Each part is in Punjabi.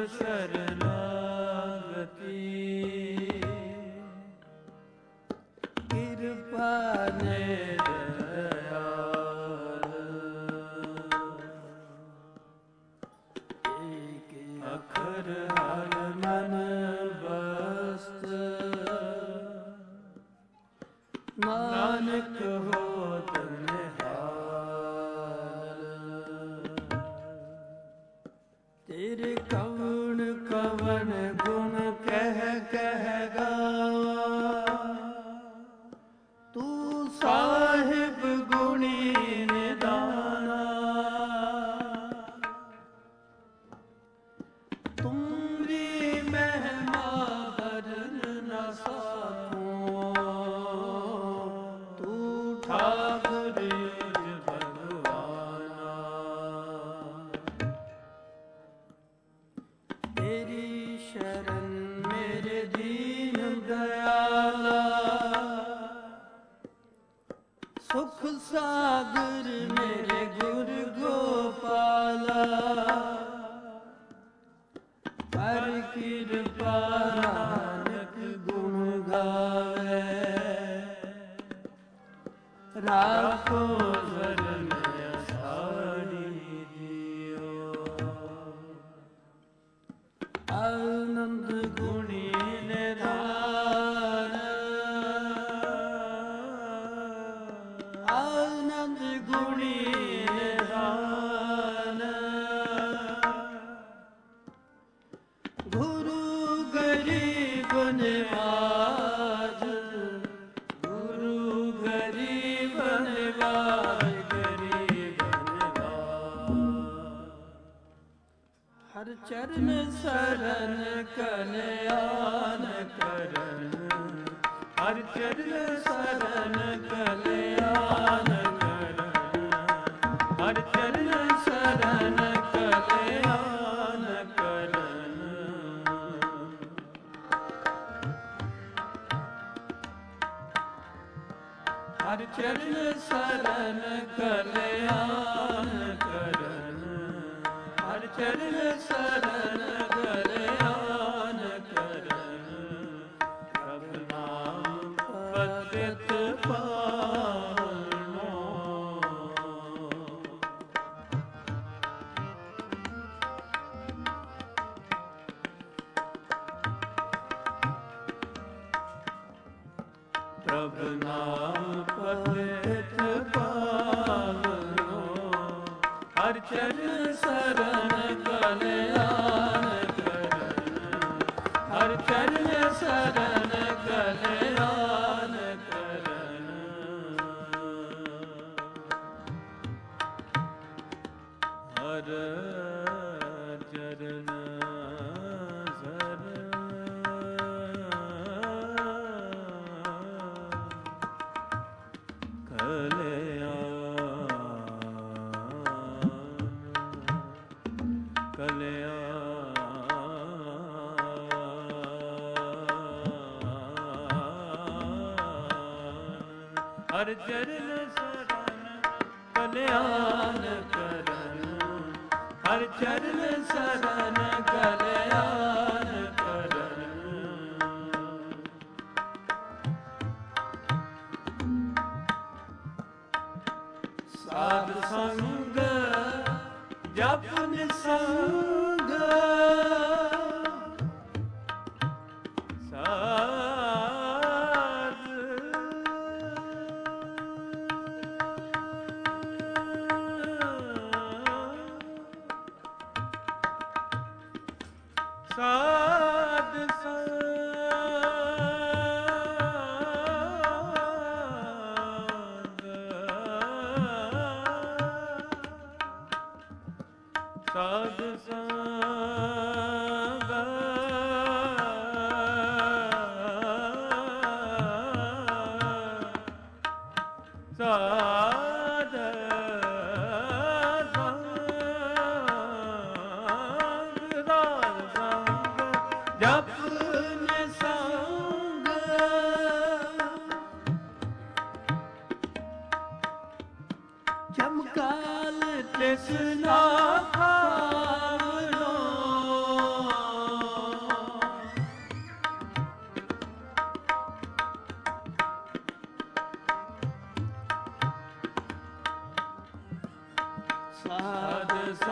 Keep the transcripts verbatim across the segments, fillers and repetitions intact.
ਸ਼ਰਨਾਗਤੀ ਕਿਰਪਾ ਨਿਰਦਇਆਲ ਏਕ ਅੱਖਰ ਹਰ ਮਨ ਬਸਤ ਨਾਨਕ ਹੋਤ ਨਿਹਾਲ ਤੇਰੇ ਕਵਣ ਕਵਣ ਗੁਣ ਕਹਿ ਕਹਿ ਗਾਵਾਂ ਤੂੰ ਸਾਹਿਬ ਗੁਣੀ ਨਿਦਾਨਾ ਤੁਮਰੀ ਮਹਿਮਾ ਵਰਨ ਨ ਸਾਕੂੰ ਤੂੰ ਠਾਕੁਰ ਭਗਵਾਨਾ ਤੇਰੀ ਸ਼ਰਨ ਮੇਰੇ ਦੀਨ ਦਇਆਲਾ ਸੁਖ ਸਾਗਰ ਮੇਰੇ ਗੁਰ ਗੋਪਾਲਾ ਹਰ ਕਿਰਪਾ ਨਾਨਕ ਗੁਣ ਗਾਵੇ ਰਾਖੋ ਜ਼ਰਨ ਅਸਾੜੀ ਦਿਓ ਆਨੰਦ ਗੁਣੀ ਨਿਧਾਨ ਆਨੰਦ ਗੁਣੀ ਨਿਧਾਨ ਗੁਰੂ ਗਰੀਬ ਨਿਵਾਜ ਗੁਰੂ ਗਰੀਬ ਨਿਵਾਜ ਗਰੀਬ ਨਿਵਾਜ ਹਰ ਚਰਨ ਸਰਨ ਕਲਿਆਣ ਕਰਨ ਹਰ ਚਰਨ ਸਰਨ ਕਲਿਆਣ ਕਰਨ ਹਰ ਚਰਨ ਸਰਨ ਕਲਿਆਣ ਕਰਨ ਹਰ ਚਰਨ ਸਰਨ ਕਲਿਆਣ ਕਰਨ ਹਰ ਚਰਨ ਸਰਨ ਕਲਿਆਣ ਕਰਨ ਪ੍ਰਭ ਨਾਮ ਪਤਿਤ ਪਾਵਨੋ ਪ੍ਰਭ ਨਾਮ ਪਤਿਤ ਪਾਵਨੋ ਹਰ ਚਰਨ ਸਰਨ ਕਲਿਆਣ ਕਰਨ ਹਰ ਚਰਨ ਸਰਨ ਕਲਿਆਣ ਕਰਨ ਹਰ ਚਰਨ ਹਰ ਚਰਨ ਸਰਨ ਕਲਿਆਣ ਕਰਨ ਹਰ ਚਰਨ ਸਰਨ ਕਲਿਆਣ ਕਰਨ ਸਾਧ ਸੰਗ ਜਪ ਨਿਸੰਗ ਸਾਧ ਸੰਗ ਸਾਧ ਸੰਗ ਸਾਧ ਜਪ ਨਿਸੰਗ ਚਮਕਾਲ ਤਿਸ ਨਾ ਖਾਵਨੋ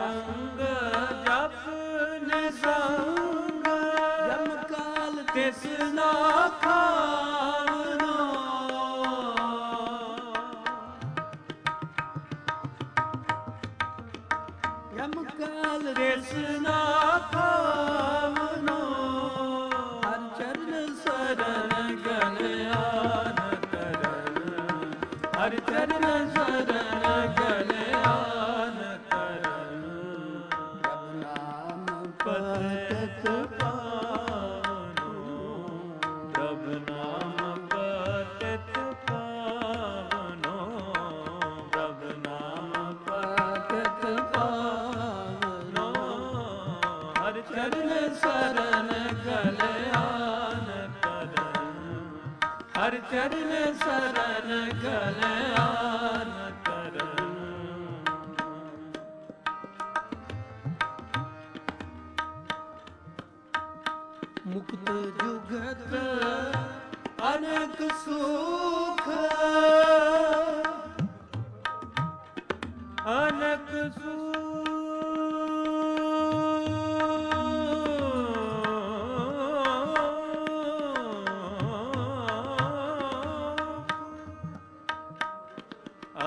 ਸੰਗ ਜਪਨ ਸੰਗ ਜਮ ਕਾਲ ਤਿਸ ਨਾ ਖਾਵਨੋ ਜਮ ਕਾਲ ਤਿਸ ਨਾ ਖਾਵਨੋ ਹਰ ਚਰਨ ਸਰਨ ਗਲਿਆਨ ਕਰਨ ਹਰਿ ਚਰਨ ਸਰਨ ਗਲਿਆਨ ਕਰਨ ਜਪ ਨਾਮ ਪਤਿਤ ਪਾਵਨੋ ਪ੍ਰਭ ਨਾਮ ਪਤਿਤ ਪਾਵਨੋ ਪ੍ਰਭ ਨਾਮ ਪਤਿਤ ਪਾਵਨੋ ਹਰਿ ਚਰਨ ਸਰਨ ਗਲਿਆਨ ਕਰਨ ਹਰਿ ਚਰਨ ਸਰਨ ਗਲਿਆਨ ਕਰਨ ਮੁਕਤ ਜੁਗਤ ਅਨੇਕ ਸੁਖ ਅਨੇਕ ਸੁਖ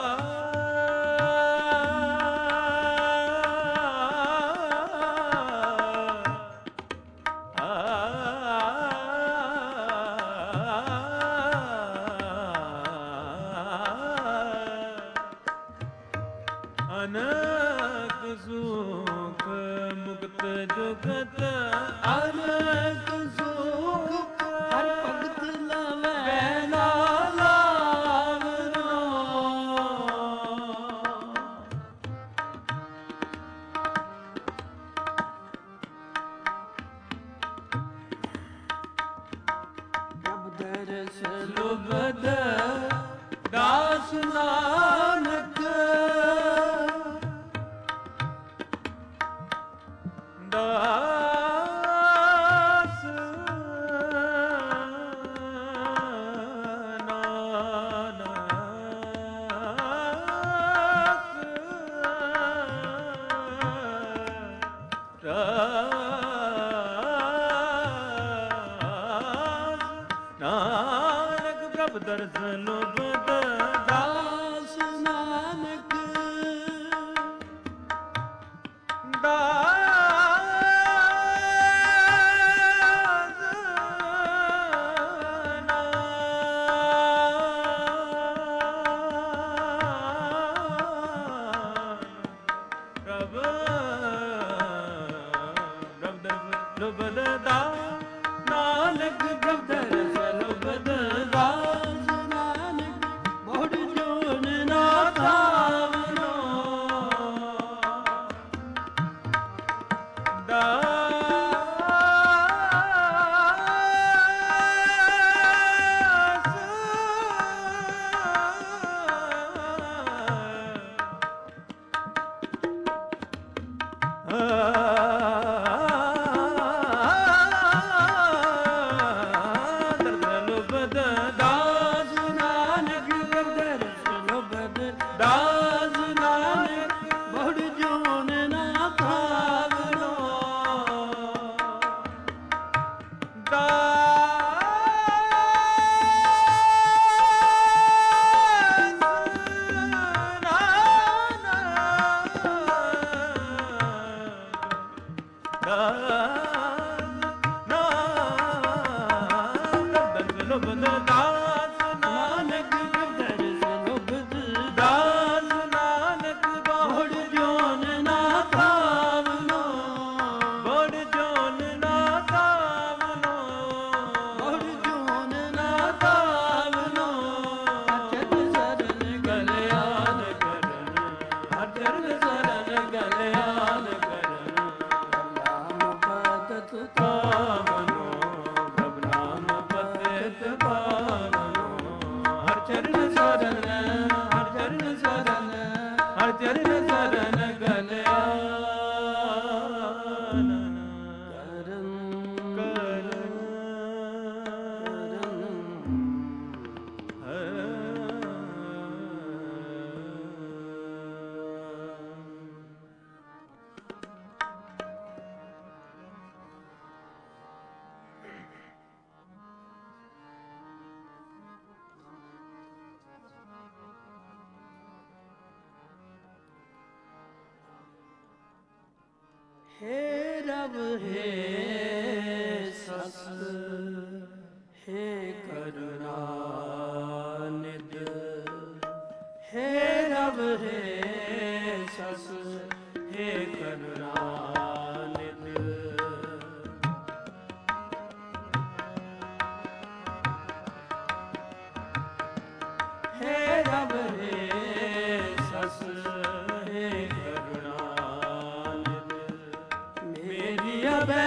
ਅਨੇਕ ਸੁਖ ਮੁਕਤ ਜੁਗਤ ਅਨੇਕ ਸੁਖ ਹਰ ਭਗਤ ਲਵੈ ਬੈਨਾ ਲਾਵਨੋ ਪ੍ਰਭ ਦਰਸ ਲੁਬਧ ਦਾਸ ਨਾਨਕ ਦਾਸ ਨਾਨਕ ਪ੍ਰਭ ਦਰਸ ਲੁਬਧ ਦਾਸ ਨਾਨਕ ਦਾਸ ਨਾਨਕ ਬਹੁੜ ਜੋਨ ਨਾ ਥਾਵਨੋ ਦਾਸ ਨਾਨਕ ਦਰਸ ਲੁਬਧ ਦਾਸ ਨਾਨਕ ਬਹੁੜ ਜੋਨ ਨਾ ਥਾਵਨੋ ਦਾਸ ਨਾਨਕ ਦਰਸ ਲੁਬਧ ਦਾਸ ਨਾਨਕ ਬਹੁੜ ਜੋਨ ਨਾ ਥਾਵਨੋ ਬੜ ਜੋਨ ਨਾ ਤਾਵਨੋ ਬਹੁੜ ਜੋਨ ਨਾ ਥਾਵਨੋ ਅਚਨ ਸਰਨ ਗਲਿਆਨ ਕਰਨ ਹਰ ਚਰਨ ਸਰਨ ਗਲਿਆਨ ਕਰਨ ਨਾਮ ਪਤਿਤ ਪਾਵਨੋ ਪ੍ਰਭ ਨਾਮ ਪਤਿਤ ਪਾਵਨੋ ਹਰ ਚਰਨ ਸਰਨ ਹਰ ਚਰਨ ਸਰਨ ਹਰ ਚਰਨ ਸਰਨ ਗਲਿਆਨ ਕਰਨ ਕਰਨ ਕਰਨ हे रब हे सस हे करुणानिध हे रब हे सस हे करुणानिध हे रब हे सस हे करुणानिध मेरी अबे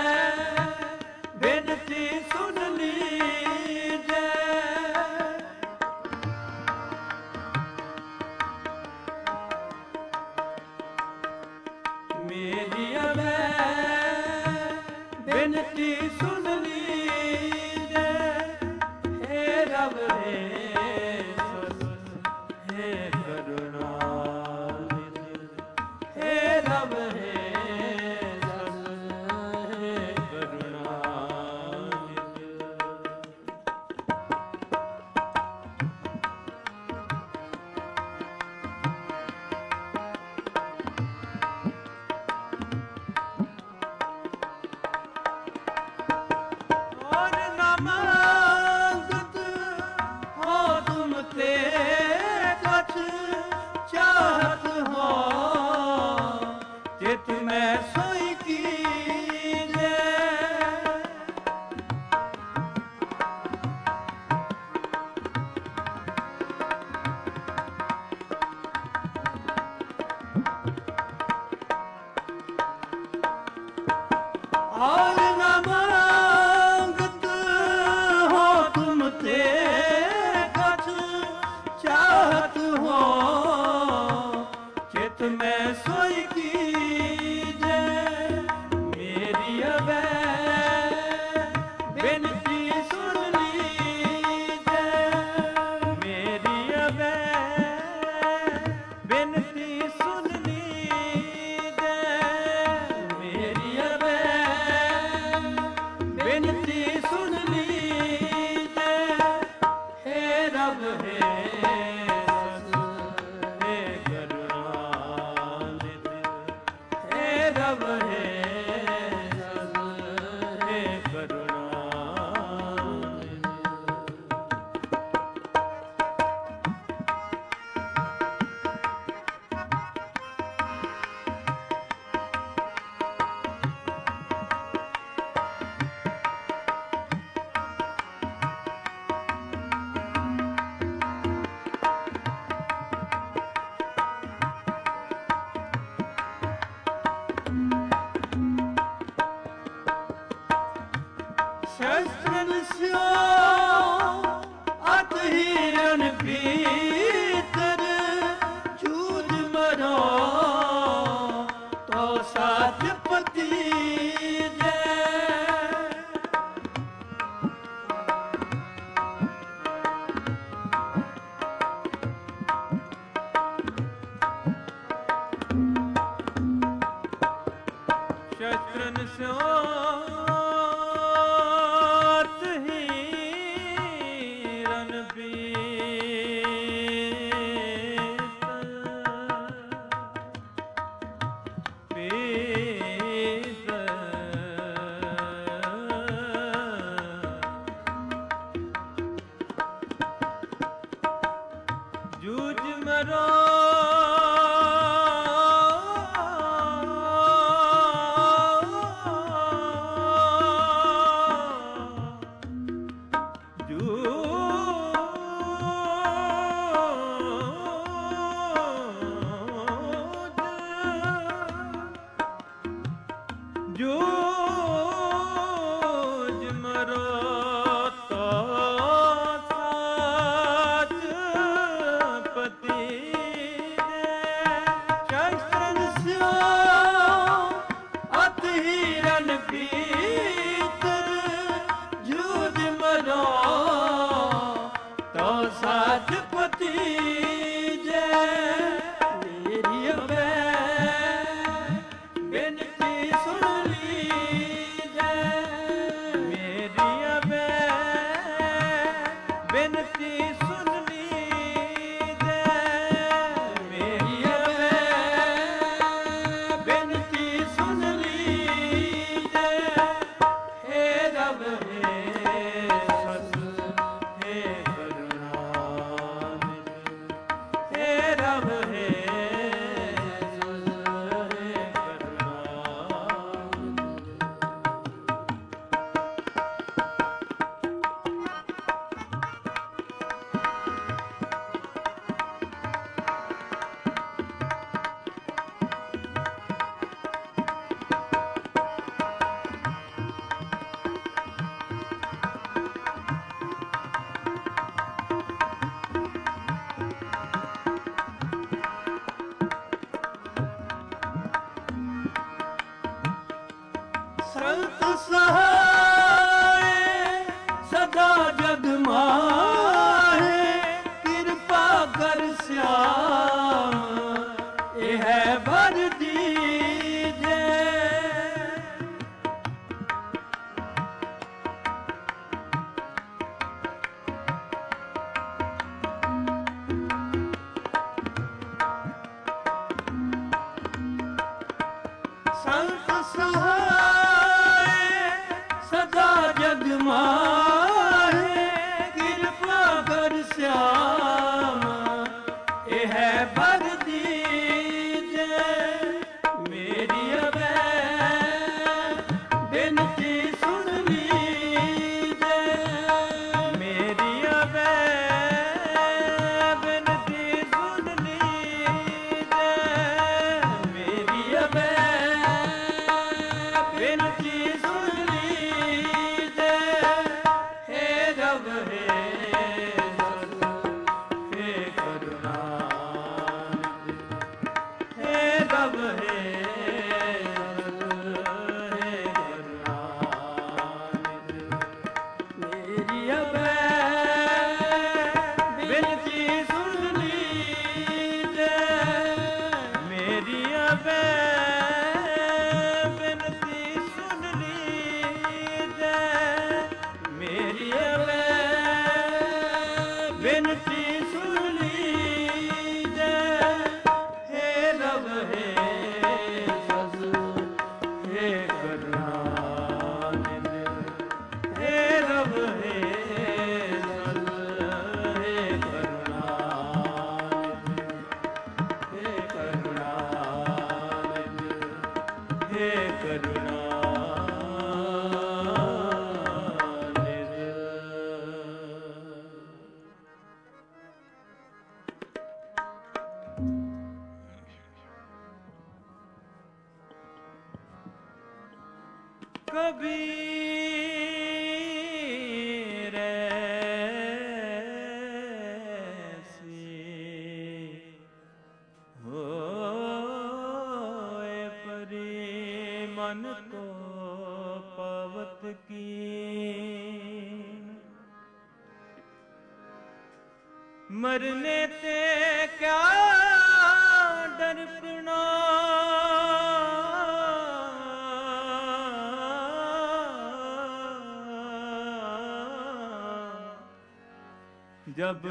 बेनती सुन लीजे मेरी अबे बेनती सुन लीजे हे रब हे सस हे करुणानिध हे रब हे सस हे करुणानिध और न मांगत हो तुम ते कछ चाहत हो चित में सोई कीजे और न मांगत हो तुम ते कछ चाहत हो चित में सोई कीजे मेरी अबे बेनती सुन लीजे मेरी अबे बेनती सुन लीजे मेरी अबे बेनती सुन लीजे हे रब हे सस हे करुणानिध हे रब हे सस हे करुणानिध शस्त्रन स्यो अत हिरन भीतर जूझ मरो तो साथ पति शस्त्रन स्योत हीरन पीत पीत ਸਹਾਏ ਸਦਾ ਜਗ ਮਾਹੇ ਕਿਰਪਾ ਕਰ ਸਿਆਮ ਇਹ ਹੈ ਵਰ ਦੀਜੇ ਸੰਤ ਸਹਾਏ ਸਦਾ ਜਗ ਮਾਹੇ ਕਿਰਪਾ ਕਰ ਸਿਆਮ ਇਹ ਹੈ ਬਰ ਦੀਜੇ ਮੇਰੀ ਅਬੈ ਬਿਨਤੀ ਸੁਣ ਲੀਜੇ ਮੇਰੀ ਅਬੈ ਬਿਨਤੀ ਸੁਣ ਲੀਜੇ ਮੇਰੀ ਅਬੈ ਬਿਨਤੀ ਸੁਣ ਲੀਜੇ ਹੇ ਰਬ ਹੇ ਸਤਿਗੁਰ ਹੇ ਕਰੁਣਾਨਿਧਿ ਹੇ ਰਬ ਹੇ ਸਤਿਗੁਰ ਹੇ ਕਰੁਣਾਨਿਧਿ ਮੇਰੀ ਅਬੈ ਬਿਨਤੀ ਸੁਣ ਲੀਜੇ ਮੇਰੀ ਅਬੈ ਬਿਨਤੀ ਸੁਣ ਲੀਜੇ ਮੇਰੀ ਅਬੈ ਬਿਨਤੀ ਸੁਣ ਲੀਜੇ ਹੇ ਰਬ ਹੇ ਸਤਿਗੁਰ ਹੇ ਕਰੁਣਾਨਿਧਿ ਹੇ ਰਬ ਹੇ ਸਤਿਗੁਰ ਹੇ ਕਰੁਣਾਨਿਧਿ ਹੇ ਕਰੁਣਾਨਿਧਿ ਹੇ ਕਬੀਰ ਐਸੀ ਹੋਏ ਪਰੀ ਮਨ ਕੋ ਪਵਤ ਕੀਨ ਮਰਨੇ ਤੇ ਕਿਆ ਡਰਪਣਾ जब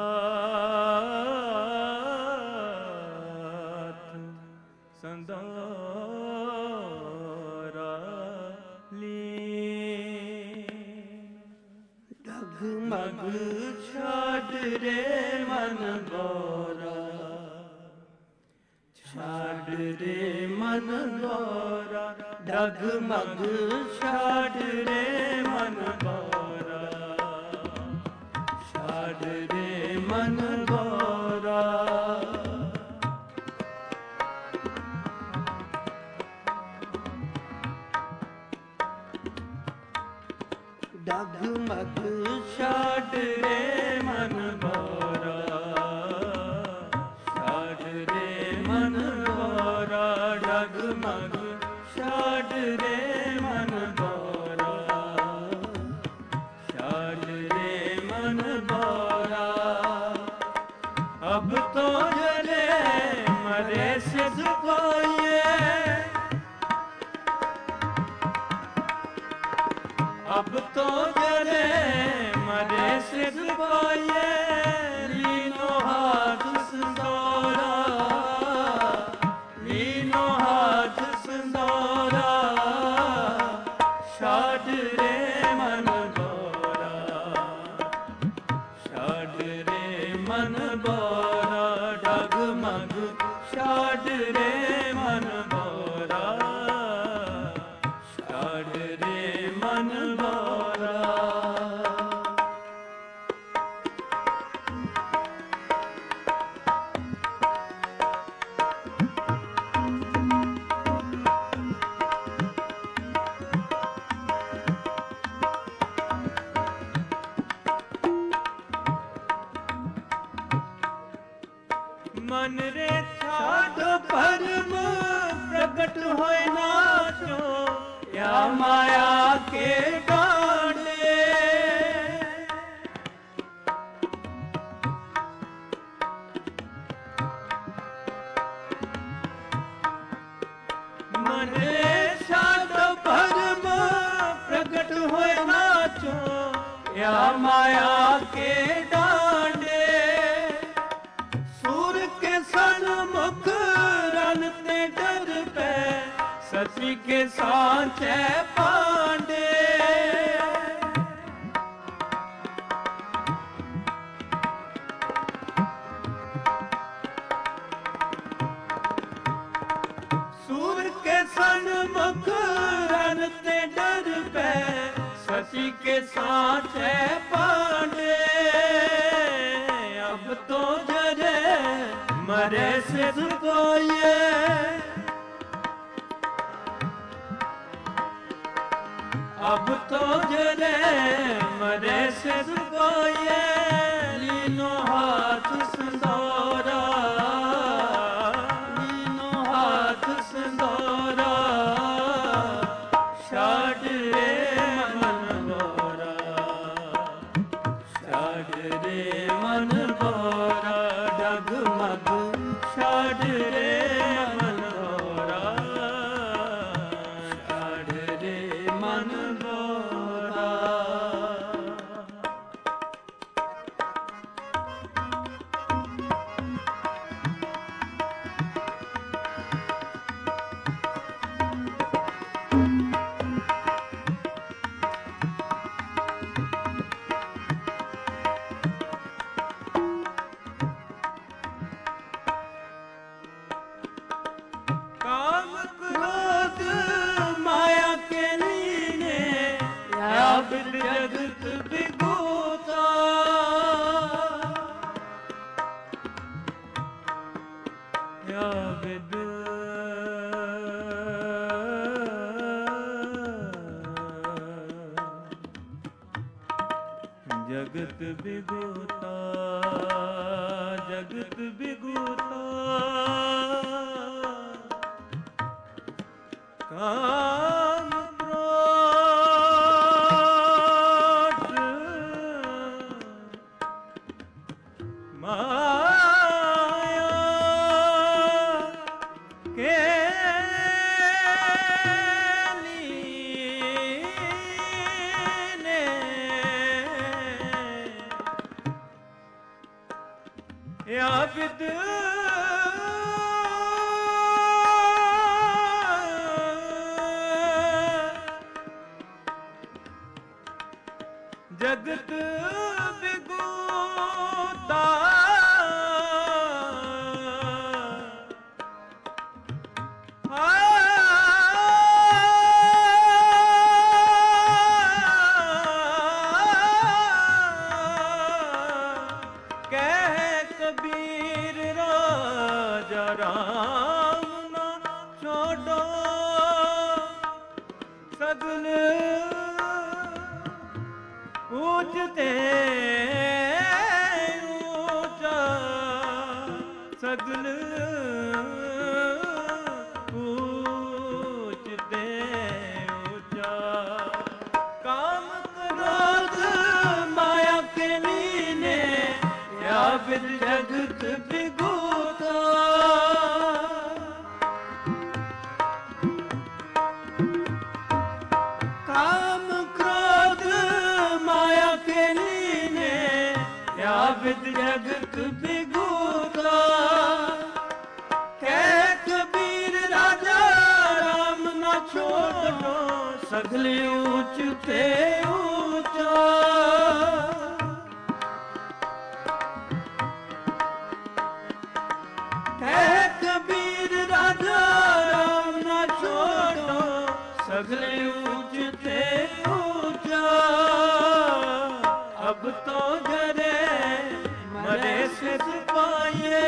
हाथ संदारा ली ਡਗਮਗ ਛੱਡ ਰੇ ਮਨ ਗੋਰਾ ਛੱਡ ਰੇ ਮਨ ਗੋਰਾ ਡਗਮਗ ਛੱਡ ਰੇ ਮਨ ਗੋਰਾ ਛੱਡ ਰੇ ਮਨ ਗੋਰਾ ਡਗਮਗ ਛੱਡ ਰੇ ਮਨ ਗੋਰਾ ਛੱਡ ਰੇ ਮਨ ਗੋਰਾ ਡਗਮਗ ਛੱਡ ਰੇ ਮਨ ਗੋਰਾ ਛੱਡ ਰੇ ਮਨ ਗੋਰਾ ਅਬ ਤੋ ਜਲੇ ਮਰੇ ਸਿਧ ਕੋਈਏ अब तो जले मरे सिख पाए लीनो हाथ संदोरा लीनो हाथ संदोरा छाड़ रे मन गोरा छाड़ रे मन गोरा डगमग छाड़ रे मन गोरा छाड़ रे मन गोरा मन रे छाड़ परम प्रकट होए नाचो या माया होए नाचो या माया के डांडे। सूर के सन्मुख रन ते डर पे सती के सांचे पांडे। सूर के सन्मुख रन ते डर पे सती के सांचे पांडे। अब तो जरे मरे सिद्ध कोये अब तो जरे मरे सिद्ध कोये। लीनो हाथ संदोरा लीनो हाथ संदोरा छाड़ रे मन बोरा छाड़ रे मन बोरा डगमग छाड़ रे मन बोरा छाड़ रे मन बोरा। काम क्रोध माया के लीने या बिद जगत बिगोता। या बिद जगत बिगोता जगत बिगोता। काम क्रोध माया के लीने या विद जगत बिगोता। कह कबीर राजा राम ना छोड़ो सगल ऊंचते ऊंचा सगल ऊंचते ऊंचा। काम क्रोध माया के लीने या विद जगत बिगोता। काम क्रोध माया के लीने या विद जगत बिगोता। कह कबीर राजा राम ना छोड़ो सगले ऊंचते ऊंचा। कह कबीर राजा राम ना छोड़ो सगले ऊंचते ऊंचा। अब तो जरे मरे सिद्ध पाए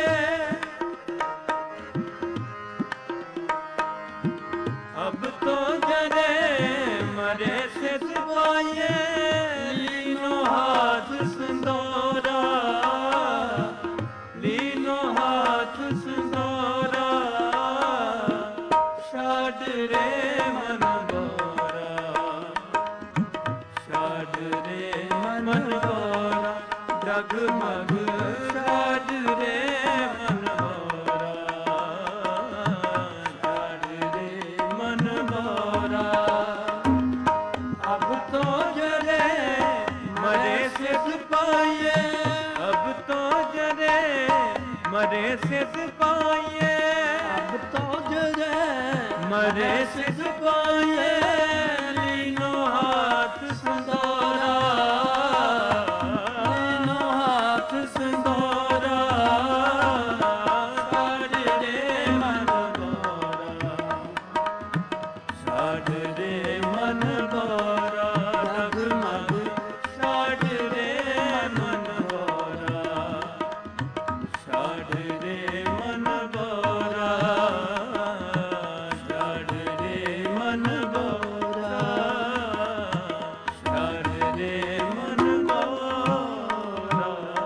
अब तो जरे मरे सिद्ध पाए। लीनो हाथ संदोरा लीनो हाथ संदोरा छाड़ रे मन बोरा छाड़ रे मन बोरा डगमग छाड़ रे मन बोरा छाड़ रे मन बोरा। अब तो ਜਰੇ ਮਰੇ ਸਿਧ ਪਾਈਏ ਅਬ ਤੋ ਜਰੇ ਮਰੇ ਸਿਧ ਪਾਈਏ ਅਬ ਤੋ ਜਰੇ ਮਰੇ ਸਿਧ ਪਾਈਏ ਲੀਨੋ ਹਾਥ ਸੰਦੋਰਾ ਲੀਨੋ ਹਾਥ ਸੰਦੋਰਾ ਛੱਡ ਦੇ ਮਨ ਗੋਰਾ ਛੱਡ ਦੇ ਮਨ ਗੋਰਾ ਡਗਮਗ ਛੱਡ ਦੇ ਮਨ ਗੋਰਾ ਛੱਡ ਦੇ ਮਨ ਗੋਰਾ ਛੱਡ ਦੇ ਮਨ ਗੋਰਾ ਛੱਡ ਦੇ ਮਨ ਗੋਰਾ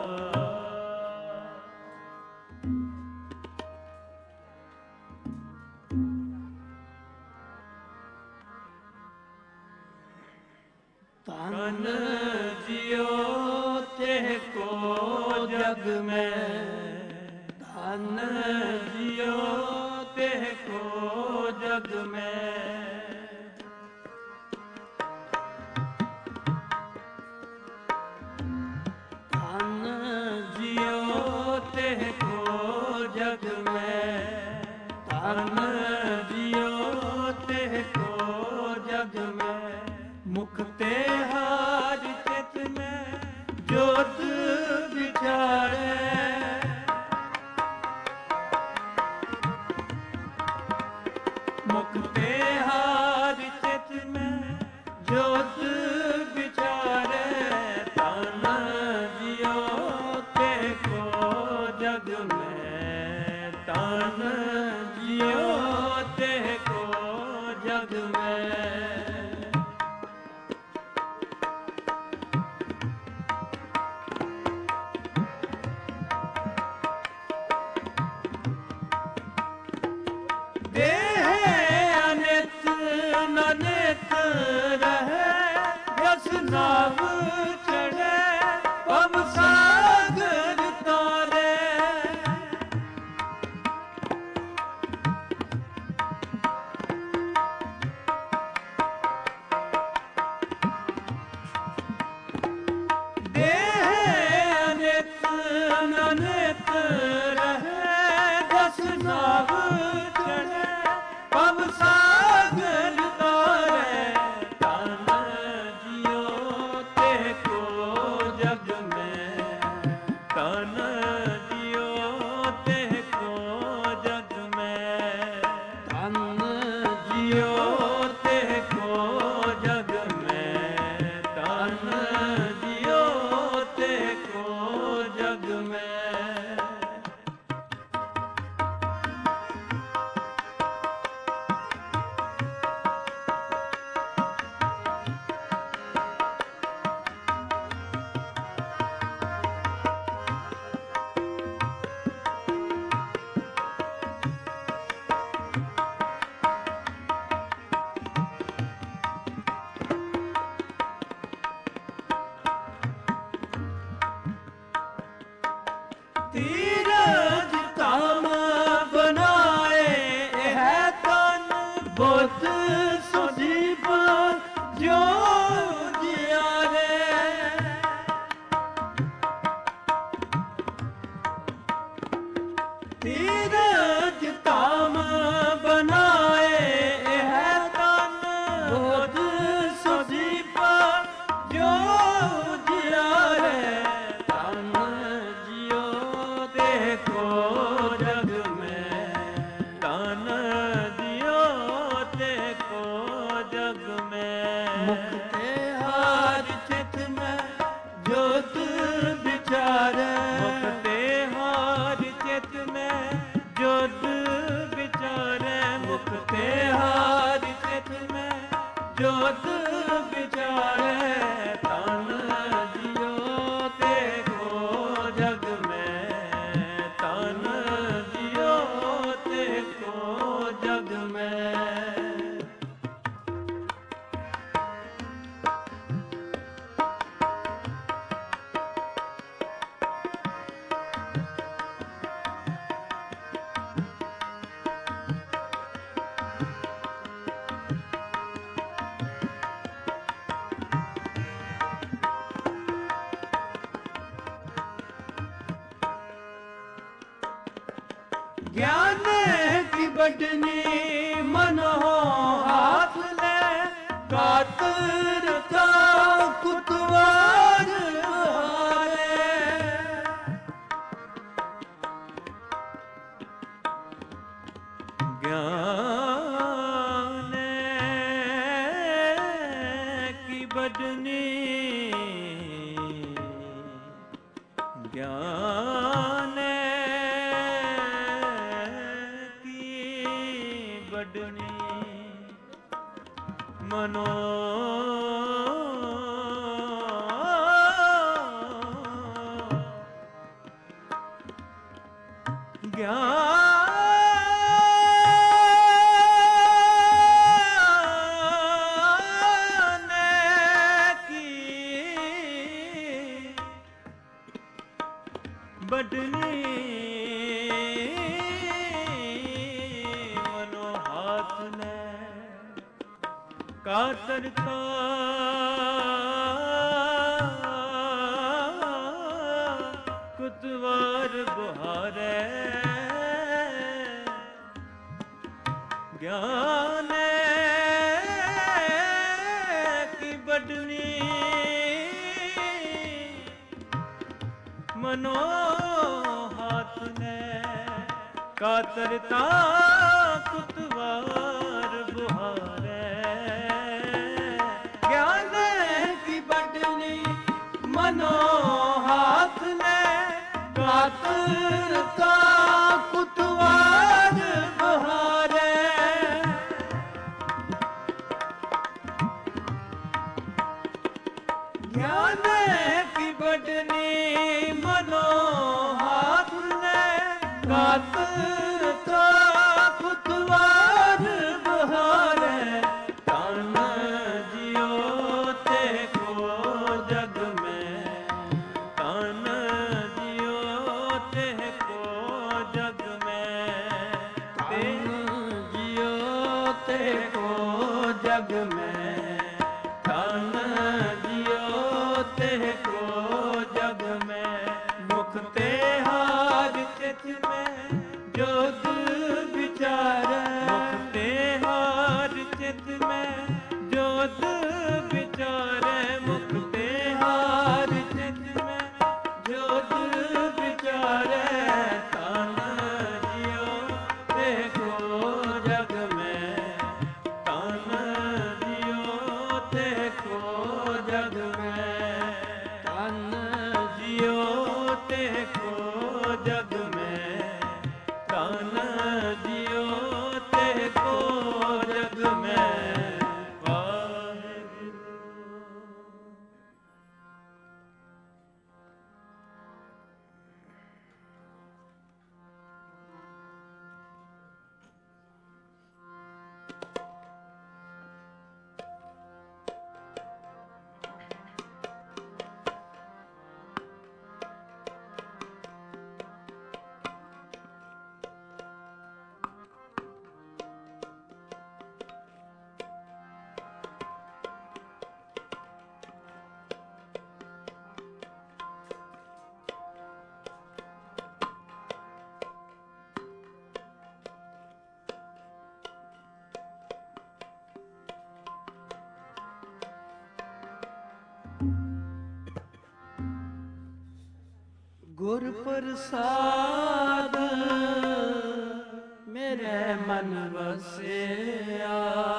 ਤਨ ਜਿਉ ਤੇ ਕੋ ਜਗ ਮੈਂ ਧਨ ਜਿਉ ਤੇ ਕੋ ਜਗ ਮੈਂ ਤਨ ਜਿਉ ਤੇ ਕੋ ਜਗ ਮੈਂ ਧਨ ਜਿਉ ਤੇ ਕੋ ਜਗ ਮੈਂ ਮੁਖ ਤੇ ਹਾਰ ਚਿਤ ਮੈਂ ਜੋਤ ਵਿਚਾਰੇ ਮੁਖ ਤੇ ਹਾਰ ਚਿਤ ਮੈਂ ਜੋਤ ਵਿਚਾਰੇ ਤਨ ਜਿਉ ਤੇ ਕੋ ਜਗ ਮੈਂ ਤਨ ਜਿਉ ਤੇ ਕੋ ਜਗ ਮੈਂ ਨਿਤ ਰਹੇ ਜਸ ਨਾਮ ਚੜ੍ਹੇ ਭਵ ਸਾਗਰ ਤਾਰੇ ਦੇਹ ਨਿਤ ਨਿਤ ਰਹੇ ਜਸ ਨਾਮ ਚੜ੍ਹੇ ਭਵ ਸਾਗਰ ਤਾਰੇ ਤਨ ਜਿਉ ਤੇ ਕੋ ज्ञान की बडनी मनो हाथ ले कातर का कुतवार हारे ज्ञान की बडनी ज्ञान मनो ज्ञान की बडनी मनो हाथ ने कातर का कुतवार बुहारे ज्ञान की बडनी मनो हाथ ने कातरता कुतवार बुहारे ज्ञान की बडनी मनो हाथ ने कातरता कुतवार बुहारे ज्ञान की बडनी मनो हाथ ने कातरता कुतवार बुहारे तन जियो ते को जग में तन जियो ते को जग में तन जियो ते को जग में तन जियो ते को जग में मुख ते हार चित में जोग विचारे मुख ते हार चित में जोग विचारे मुख ते हार चित में जोग विचारे तन जियो ते को जग में तन जियो ते को जग में तन जियो ते को जग में तन जियो ते को जग में वाहिगुरू। गुर प्रसाद मेरे मन बसिया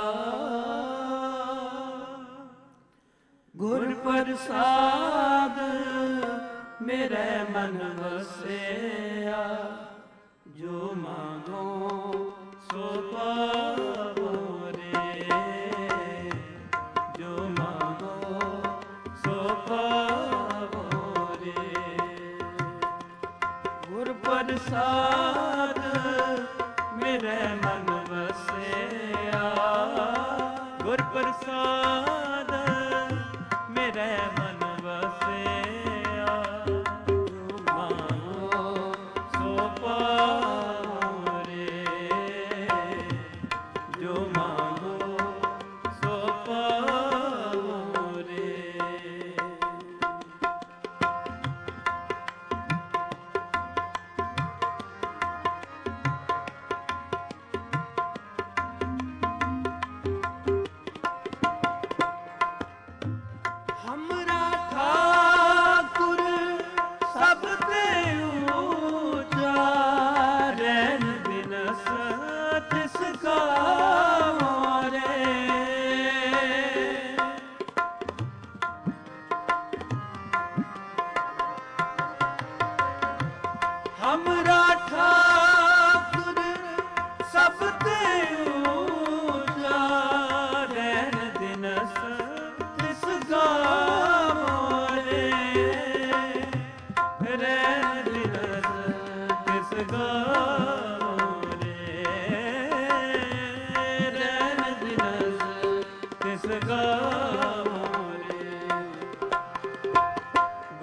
गुर प्रसाद मेरे मन बसिया जो मांगो सो पावो रे जो मांगो सो पावो रे गुर प्रसाद मेरे मन बसिया गुर प्रसाद मेरे मन बसिया जो मांगो सो पाओ रे जो मांगो सो पाओ रे।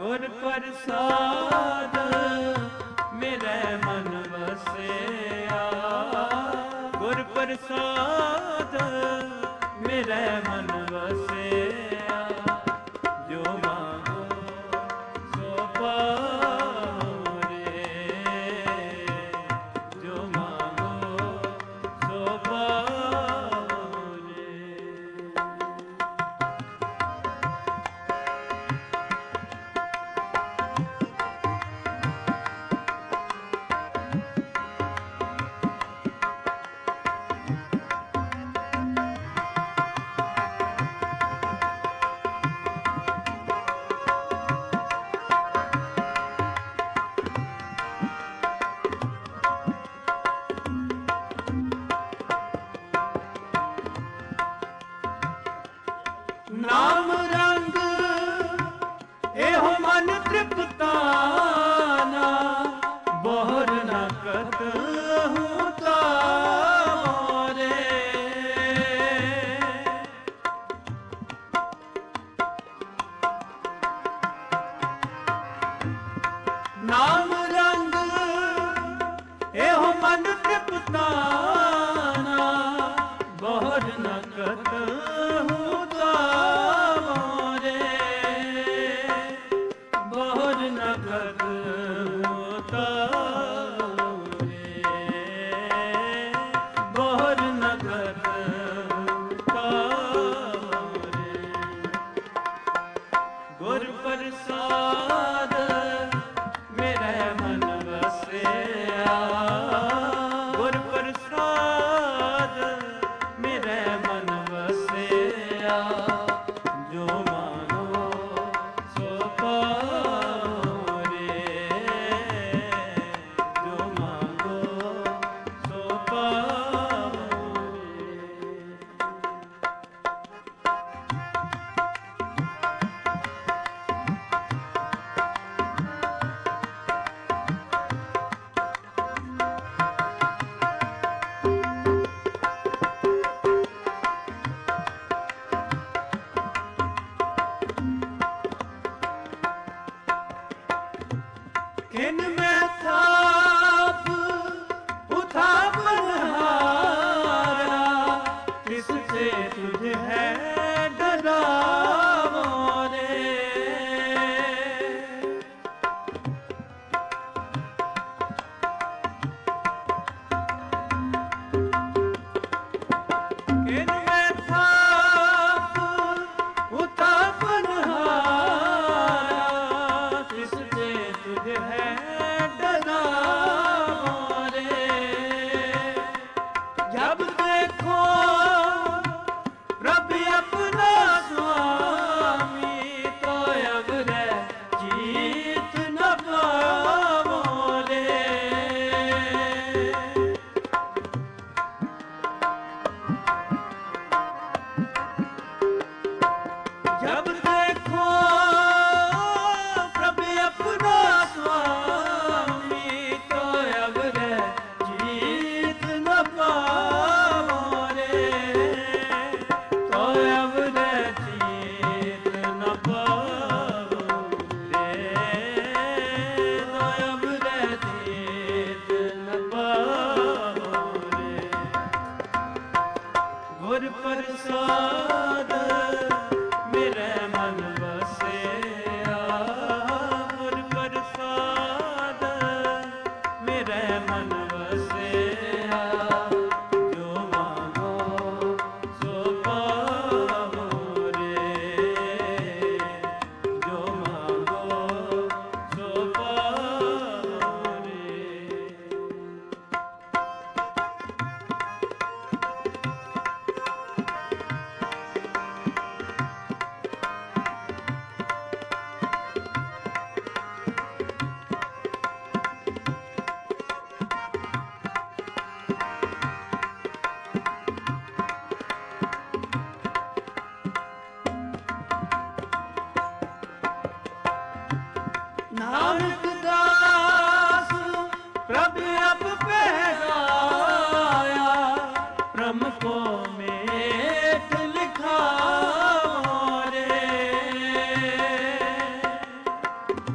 ਗੁਰ ਪ੍ਰਸਾਦ ਮੇਰੇ ਮਨ ਵਸਿਆ, ਗੁਰ ਪ੍ਰਸਾਦ ਮੇਰੇ ਮਨ ਵਸਿਆ, ਜੋ ਮੰਗੋ ਸੋ ਪਾਓ ਰੇ, ਜੋ ਮੰਗੋ ਸੋ ਪਾਓ ਰੇ। ਨਾਮ ਰੰਗ ਇਹੋ ਮਨ ਤ੍ਰਿਪਤਾਨਾ, ਬੋਹਰ ਨਾ ਕਤਹੁ ਤਾਰੇ। ਨਾਮ ਰੰਗ ਇਹੋ ਮਨ ਤ੍ਰਿਪਤਾਨਾ, ਬੋਹਰ ਨਾ ਕਤਹੁ ਤਾਰੇ, ਬੋਹਰ ਨਾ ਕਤਹੁ ਤਾਰੇ, ਬੋਹਰ ਨਾ ਕਤਹੁ ਤਾਰੇ। ਗੁਰ ਪ੍ਰਸਾਦ ਮੇਰੇ ਮਨ ਵਸਿਆ, ਗੁਰ ਪ੍ਰਸਾਦ ਮੇਰੇ ਮਨ ਵਸਿਆ, ਜੋ ਮਾਨੋ ਸੋ ਪਾਓ ਰੇ, ਜੋ ਮੰਗੋ ਸੋ ਪਾਓ ਰੇ। किन में थाप उठापन हारा, किससे तुझ है डरावो रे। किन में थाप उठापन हारा, किससे तुझ है डरावो रे। जब देखो प्रभु अपना स्वामी, तो अवरे जीत न पावो रे। जब देखो प्रभु अपना स्वामी, तो अवरे जीत न पावो रे, तो अवरे जीत न पावो रे, तो अवरे जीत न पावो रे। गुर प्रसाद मेरे मन वसिया, गुर प्रसाद मेरे मन वसिया, जो मांगो सो पावो रे, जो मांगो सो पावो रे। नानक दास प्रभु अब पहराया, ब्रह्म को मेट लिखाओ रे।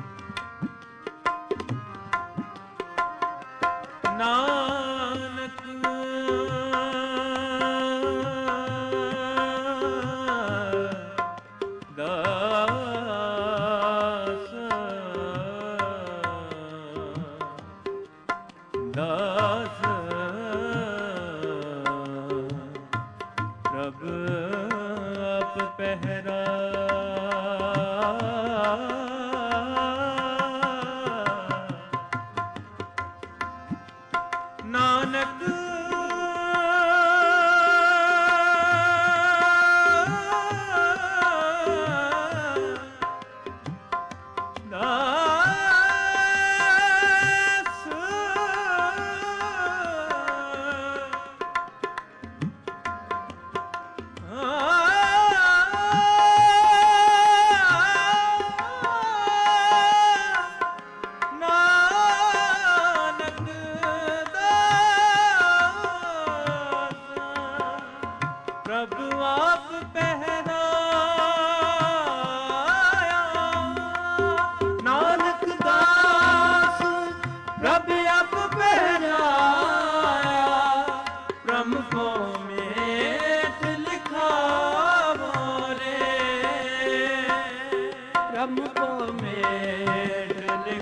ब्रह्म को मेट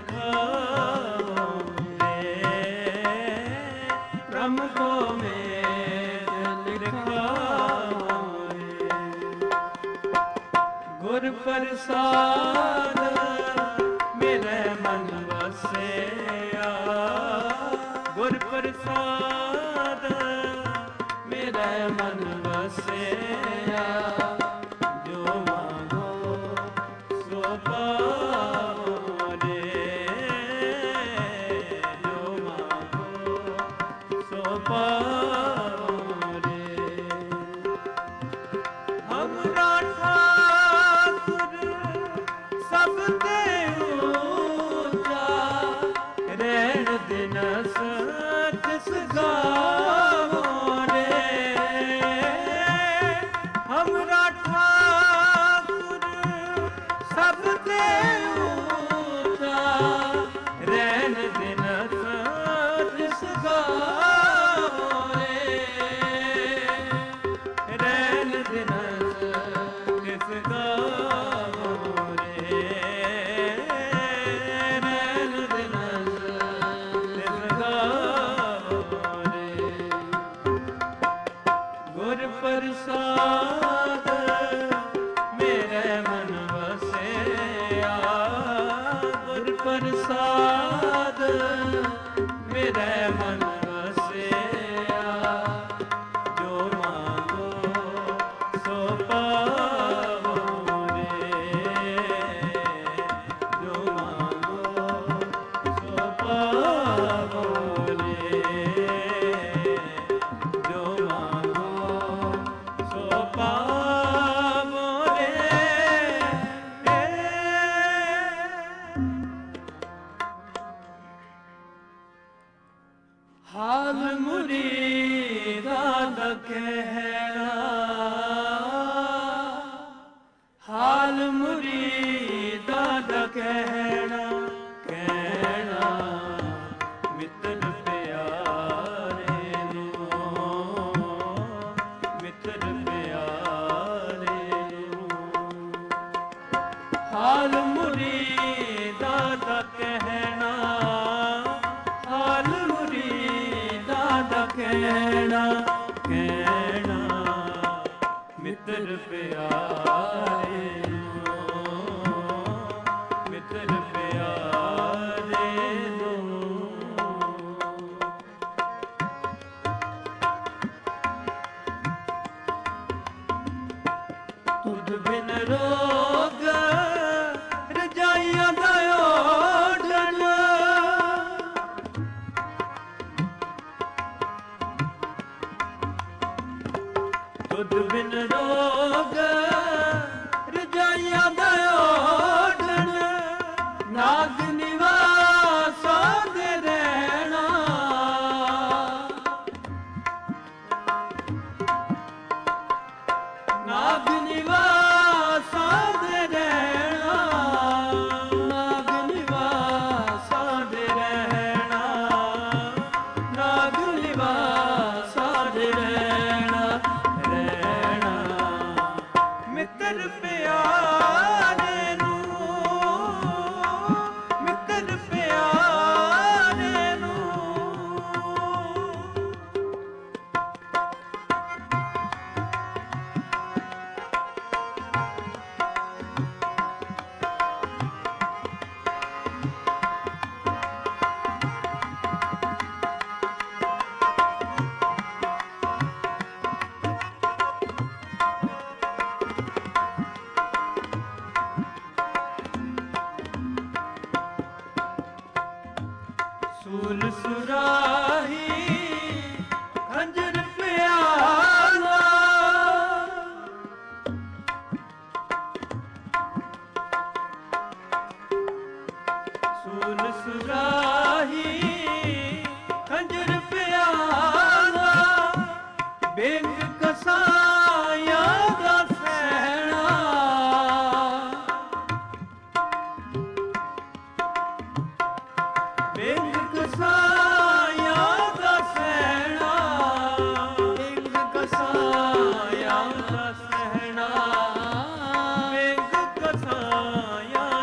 लिखाओगे, ब्रह्म को मेट लिखाओगे। गुर प्रसाद मेरे मन वसिया, गुर प्रसाद मेरे मन वसिया। जो मांगो सो पाओ रे, जो मांगो सो पाओ रे। हमरा ठाकुर सब ते ऊंचा, रहन दिन सच गावो रे। हमरा ठाकुर सब ते ऊंचा, रहन दिन सच गावो रे, रहन दिन सच गावो रे, रहन दिन सच गावो रे। गुर प्रसाद मेरे मन वसिया, गुर प्रसाद मेरे मन वसिया। जो मांगो सो पाओ रे, जो मांगो सो पाओ रे, जो मांगो सो पाओ रे। हाल मुरीदा दा कहना, हाल मुरीदा दा कहना, कहना मित्र प्यारे नो, मित्र प्यारे नो। हाल मुरीदा दा कहना, हाल मुरीदा दा कहना, कहना मित्र प्यारे नो, मित्र प्यारे नो। तुध बिन रोग रजाइयां दा ओढ़न, तुध बिन रोग रजाइयां दा ओढ़न, नाग निवासां दे रहना। नाग निवासां दे रहना, नाग निवासां दे रहना, नाग निवासां दे रहना, रहना मित्र प्यारे नो, मित्र प्यारे नो। सूल सुराही खंजर प्याला, सूल सुराही खंजर प्याला। बेंग कसाया दा सैना, बेंग कसाया दा सैना, बेंग कसाया दा सैना, बेंग कसाया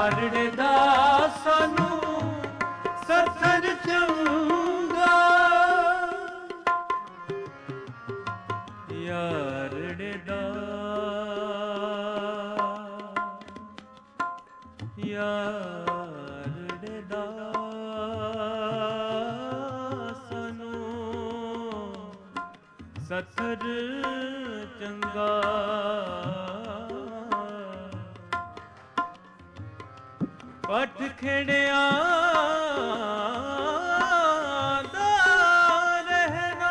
ਯਾਰੜੇ ਦਾ ਸਾਨੂੰ ਸਤਰ ਚੰਗਾ, ਯਾਰੜੇ ਦਾ ਯਾਰੜੇ ਦਾ ਸਾਨੂੰ ਸਤਰ ਚੰਗਾ। ਪਟ ਖੇੜਿਆਂ ਦਾ ਰਹਿਣਾ,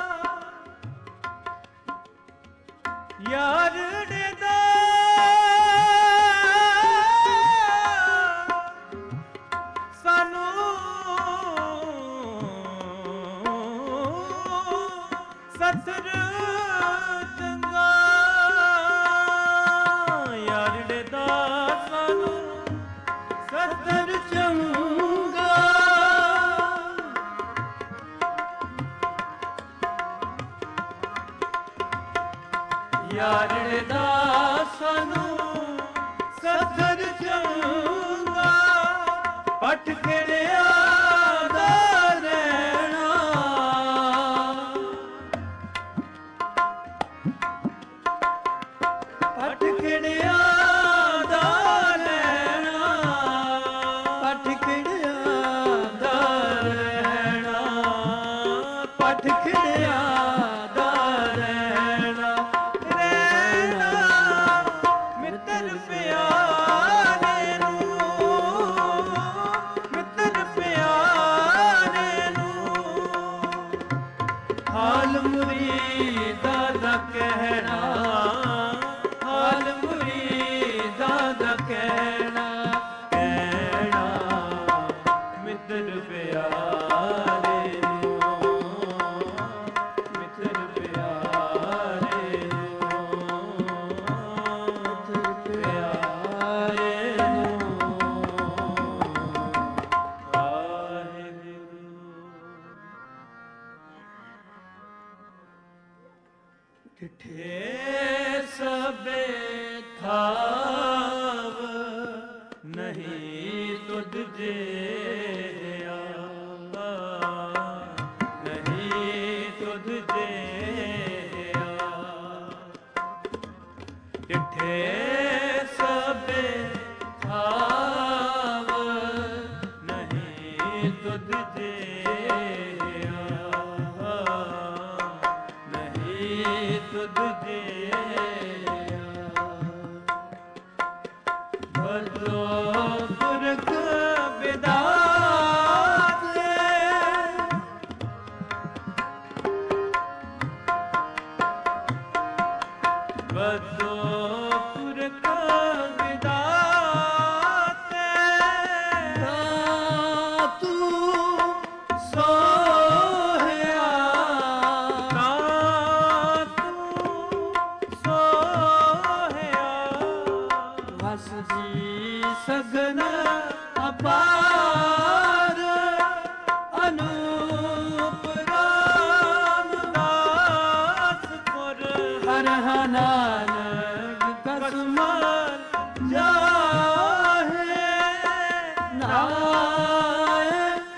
ਯਾਰੜੇ ਦਾ ਸਾਨੂੰ ਸਤਰ ਚੰਗਾ, ਯਾਰੜੇ ਦਾ ਸਾਨੂੰ ਸਤਰ ਚੰਗਾ। ਯਾਰੜੇ ਦਾ ਸਾਨੂੰ ਸਤਰ ਚੰਗਾ, ਪਟ ਖੇੜਿਆਂ ਦਾ ਰਹਿਣਾ, ਪਟ ਖੇੜਿਆਂ ਦਾ ਰਹਿਣਾ, ਪਟ ਖੇੜਿਆਂ ਦਾ ਰਹਿਣਾ, ਪਟ ਖੇੜਿਆਂ ਦਾ ਰਹਿਣਾ, ਰਹਿਣਾ ਮਿੱਤਰ ਪਿਆਰੇ ਨੂੰ, ਮਿੱਤਰ ਪਿਆਰੇ ਨੂੰ, ਹਾਲ ਮੁਰੀਦਾਂ ਦਾ ਕਹਿਣਾ, ਹਾਲ ਮੁਰੀਦਾਂ ਦਾ ਕਹਿਣਾ, ਕਹਿਣਾ ਮਿੱਤਰ ਪਿਆਰੇ ਨੂੰ, ਮਿੱਤਰ ਪਿਆਰੇ ਨੂੰ, ਮਿੱਤਰ ਪਿਆਰੇ ਨੂੰ। ਵਾਹਿਗੁਰੂ। ਡਿਠੇ ਸਭੇ ਥਾਵ ਨਹੀਂ ਤੁਧ ਜਿਹਾ, ਨਹੀਂ ਤੁਧ ਜਿਹਾ, ਡਿਠੇ ਸਭੇ ਥਾਵ ਨਹੀਂ ਤੁਧ ਜਿਹਾ, ਨਹੀਂ ਤੁਧ ਜਿਹਾ। ਬਦੋ ਪੁਰਖ ਵਿਦਾਤੇ, ਬਦੋ ਪੁਰਖ ਵਿਦਾਤੇ, ਦਾਤੂ ਸੋਹਿਆ, ਦਾਤੂ ਸੋਹਿਆ, ਵਸ ਜੀ ਸਗਨ ਅਪਾਰ, ਅਨੂਪ ਰਾਮਦਾਸ ਪੁਰ, ਹਰ ਨਾਨਕ ਕਸਮਾਨ ਜਾਹੇ, ਨਾਏ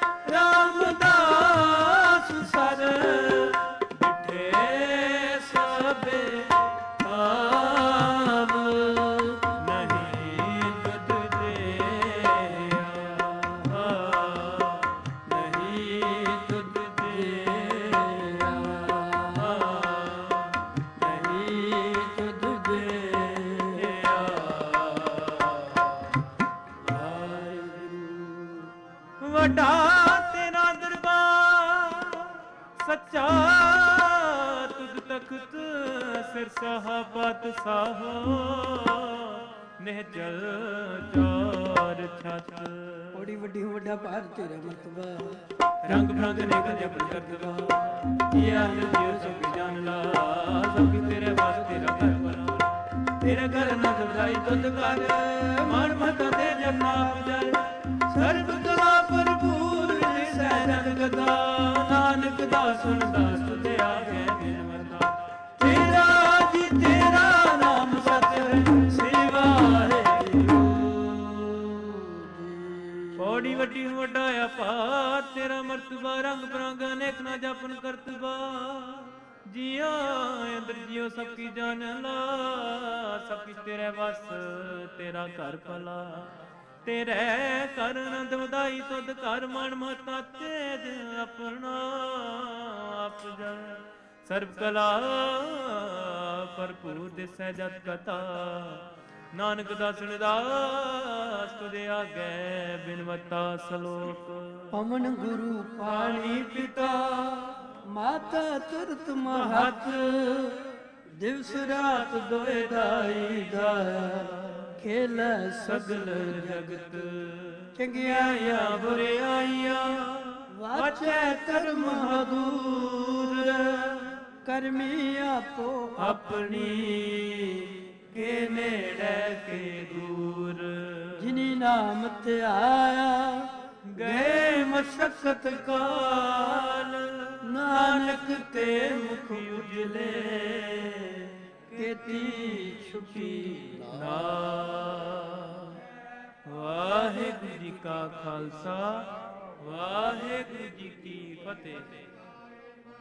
ਰਾਮਦਾਸ ਸਰ, ਡਿਠੇ ਸਭੇ ਥਾਵ ਨਹੀਂ ਤੁਧ ਜਿਹਾ, ਨਹੀਂ ਤੁਧ ਜਿਹਾ, ਨਹੀਂ ਤੁਧ ਜਿਹਾ। ਵਾਹਿਗੁਰੂ। ਵੱਡਾ ਤੇਰਾ ਦਰਬਾਰ ਸੱਚਾ, ਤੁਧ ਤਖਤ ਸਿਰ ਸਾਹਬਤ ਸਾਹੋ, ਨਿਹਚਲ ਚਾਰ ਛਤ। ਬੜੀ ਵੱਡੀ ਵੱਡਾ ਭਾਰ ਤੇਰਾ ਮਰਤਬਾ, ਰੰਗ ਭਰੰਗ ਨੇਕ ਜਪਨ ਕਰਤਵਾ, ਇਹ ਆਨ ਜਿਉ ਸਭ ਜਾਣ ਲਾ, ਸਭ ਤੇਰੇ ਵਾਸਤੇ ਤੇਰਾ ਘਰ ਬਣਾ, ਤੇਰੇ ਘਰ ਨਾ ਸਬਦਾਈ ਤੁਧ ਕਰ, ਮਨ ਮਤ ਤੇ ਜਪਨਾ ਪੁਜਾਰ, ਸਰਬ ਕਲਾ ਭਰਪੂਰ ਨਿਸੈ ਜਗ ਗਦਾ, ਨਾਨਕ ਦਾਸ ਸੁਨ ਦਾਸ ਤੁਧ ਆਗੇ ਦਿਨ ਵਰਤਾ, ਤੇਰਾ ਜੀ ਤੇਰਾ ਨਾਮ ਸਤਿ ਹੈ, ਸ੍ਰੀ ਵਾਹਿਗੁਰੂ। ਵੱਡਾ ਅਪਾਰ, ਤੇਰਾ ਮਰਤਬਾ ਰੰਗ ਬਰੰਗ ਅਨੇਕ ਨਾ ਜਪਨ ਕਰਤਬਾ। ਜੀਓ ਅੰਦਰ ਜੀਓ ਸਭ ਕੀ ਜਾਨ ਲਾ, ਸਭ ਕੀ ਤੇਰੇ ਵਸ, ਤੇਰਾ ਘਰ ਭਲਾ। ਤੇਰੇ ਘਰ ਆਨੰਦ ਵਧਾਈ ਤੁਧ ਘਰ ਮਨ ਮਹਤਾ ਤੇਜ ਆਪਣਾ ਆਪ ਜਨ। ਸਰਬ ਕਲਾ ਭਰਪੂਰ ਦਿਸੈ ਜਤ ਕਥਾ, ਨਾਨਕ ਦਾਸਨ ਦਾਸ ਤੁਦੇ ਆਗੇ ਬਿਨਵਤਾ ਸਲੋਕ। ਪਵਨ ਗੁਰੂ ਪਾਣੀ ਪਿਤਾ, ਮਾਤਾ ਤੁਰਤ ਮਹਤ, ਦਿਵਸ ਰਾਤ ਦੋਇ ਦਾਈ ਦਾਇਆ, ਖੇਲੈ ਸਗਲ ਜਗਤ। ਚੰਗਿਆਈਆਂ ਬੁਰਿਆਈਆਂ ਵਾਚੈ ਕਰਮ ਹਦੂਰ, ਕਰਮੀ ਆਪੋ ਆਪਣੀ, ਕੇ ਨੇੜੇ ਕੇ ਦੂਰ। ਜਿਨੀ ਨਾਮ ਧਿਆਇਆ ਗਏ ਮਸ਼ਕਤ ਕਾਲ, ਨਾਨਕ ਤੇ ਮੁਖ ਉਜਲੇ, ਕੀਤੀ ਛੁਪੀ ਨਾਮ। ਵਾਹਿਗੁਰੂ ਜੀ ਕਾ ਖਾਲਸਾ, ਵਾਹਿਗੁਰੂ ਜੀ ਕੀ ਫਤਿਹ।